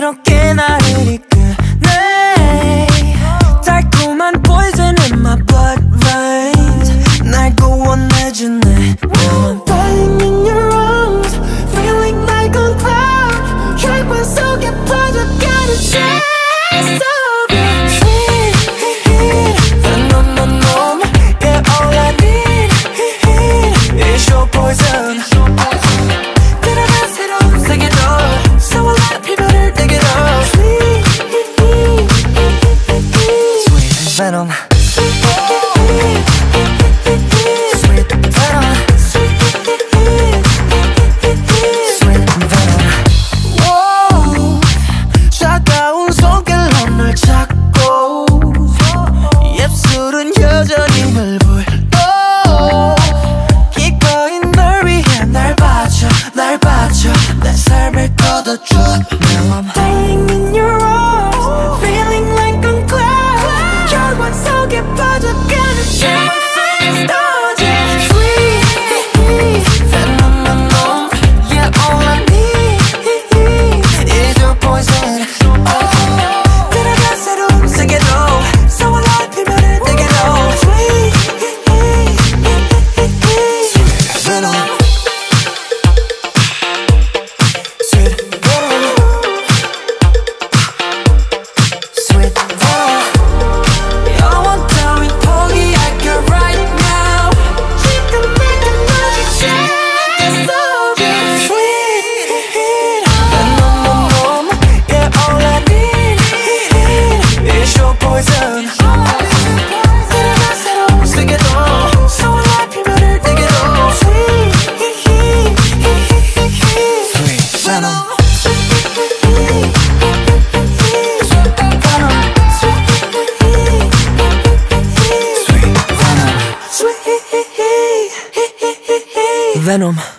이렇게 나를 이끄네. 달콤한 poison in my blood veins. 날 구원해주네. I'm dying in your arms, feeling like a cloud. 혈관 속에 퍼져가는 chest of you. Sweet venom, yeah, all I need is your poison. 들어가 새로운 세계로 So alive, 피부를 내게로 Sweet venom. Sweet venom. Sweet venom. Whoa, 차가운 손길로 널 잡고 입술은 여전히 널 불러. 기꺼이 널 위해 날 바쳐 내 삶을 걷어줘. Now I'm dying in your arms, feeling like a cloud. 혈관 속에 퍼져가는 chest of you. Sweet venom, yeah, all I need is your poison. 들어가 새로운 세계로 So alive, 피부를 내게로 Sweet venom. Sweet venom. Sweet venom. 영원 따윈 포기할게 right now. 지금 내가 너를 chest of you. Sweet venom, yeah, all I need is your poison. 들어가 새로운 세계로 So alive, 피부를 내게로 Sweet venom. Sweet venom. Sweet venom.